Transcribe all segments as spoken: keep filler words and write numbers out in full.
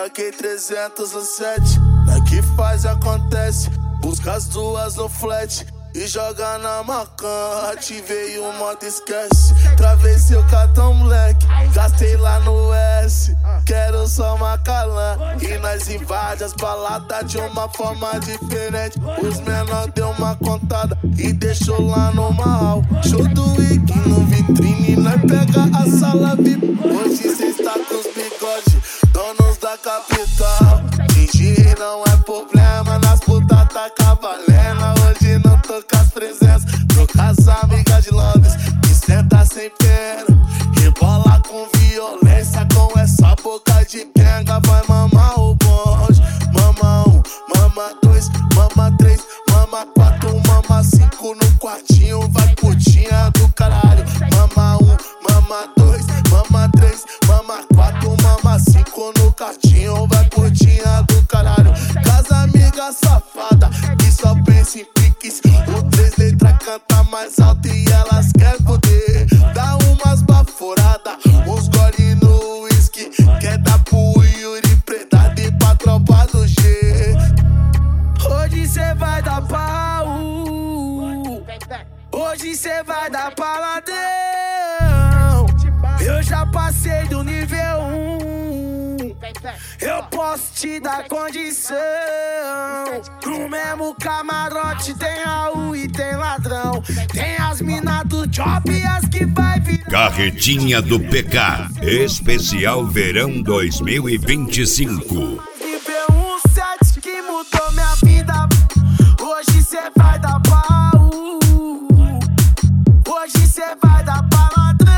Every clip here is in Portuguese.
K trezentos no set, na que faz e acontece. Busca as duas no flat e joga na macan. Ativei o modo esquece, travessei o cartão moleque, gastei lá no S. Quero só Macalã e nós invade as baladas de uma forma diferente. Os menor deu uma contada e deixou lá no mal. Show do Wiki no vitrine, nós pega a sala V I P. Hoje cê está com os bigode, donos da capital. Fingir não é problema, nas putas tá cavalendo. Hoje não tô com as presenças, tô com as amigas de Londres que senta sem pena, rebola com violência, com essa boca de quenga. Vai mamar o bonde, mama um, mama dois, mama três, mama quatro, mama cinco no quartinho. Vai putinha do caralho, mama um, mama dois, mama três, mama quatro, mama cinco no quartinho. Vai putinha do caralho, casa amiga safada que só pensa em piques. O três letras canta mais alto e elas querem poder. Dá umas baforadas, uns gole no whisky, quer dar pro Yuri Preta e pra tropa do G. Hoje cê vai dar pau, hoje cê vai dar paladão. Eu já passei do nível um, eu posso te dar condição. No mesmo camarote tem Raul e tem ladrão. Tem as minas do job e as que vai vir. Carretinha do P K, especial verão dois mil e vinte e cinco. Nível um set que mudou minha vida. Hoje cê vai dar pau, hoje cê vai dar paladrão.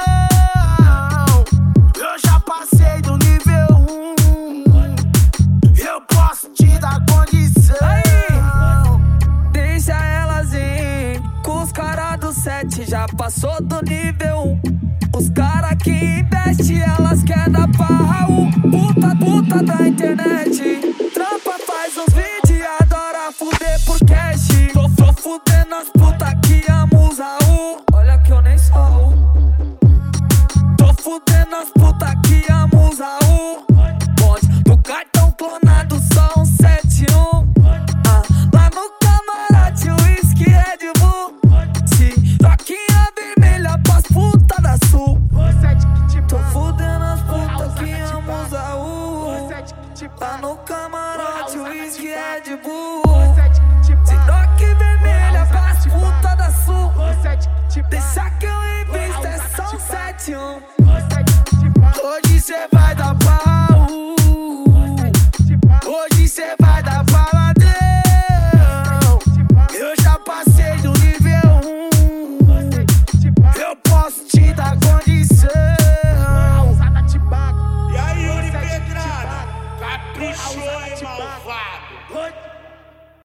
Eu já passei do nível um, eu posso te dar condição. Aí, deixa elas ir, com os caras do set já passou do nível um. Os caras que investem, elas querem dar pau. Puta, puta da internet, trampa, faz uns vídeos e adora fuder por cash. Tô, tô fudendo as putas que amam os Raul. Olha que eu nem sou. Tô fudendo as putas que amam os Raul. Bonde do cartão clonado, só um sete um. Ah, lá no camarote, whisky Red Bull. Se roquinha vermelha pras putas da Sul. Tô fudendo as putas que amam os Raul. Lá no camarote, whisky Red Bull. Se roque vermelha pras putas da Sul. Deixa que eu invisto, é só um sete um. Hoje cê vai dar pau, hoje cê vai dar paladão. Eu já passei do nível um, eu posso te dar condição. E aí, Yuri Pedrada, caprichou, hein, malvado?